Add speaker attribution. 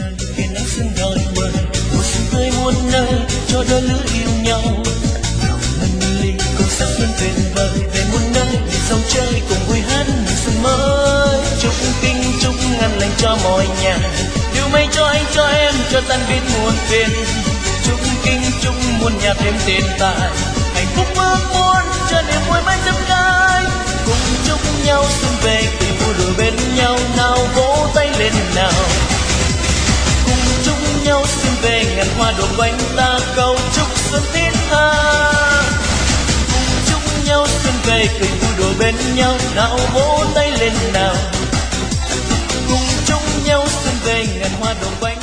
Speaker 1: vời kia nắng xuân đón mời mùa xuân tươi muôn nơi cho đôi lứa yêu nhau. Lòng ngân ly cùng sắc xuân tuyệt vời về muôn nơi để dòng chơi cùng vui hát mùa xuân mới. Chúc kinh chúc ngàn lành cho mọi nhà, điều may cho anh cho em cho tan biết muôn phiền. Chúc kinh chúc muôn nhà thêm tiền tài, hạnh phúc ước muốn cho niềm vui mãi dâm cay. Cùng chúc nhau xuân về tình vui rồi bên nhau, nào vỗ tay lên nào. Cùng chúc nhau xuân về ngàn hoa đổ quanh ta, cầu chúc xuân thiết tha. Cùng chúc nhau xuân về tình vui đổ bên nhau, nào vỗ tay lên nào. Cùng chúc nhau xuân về ngàn hoa đổ quanh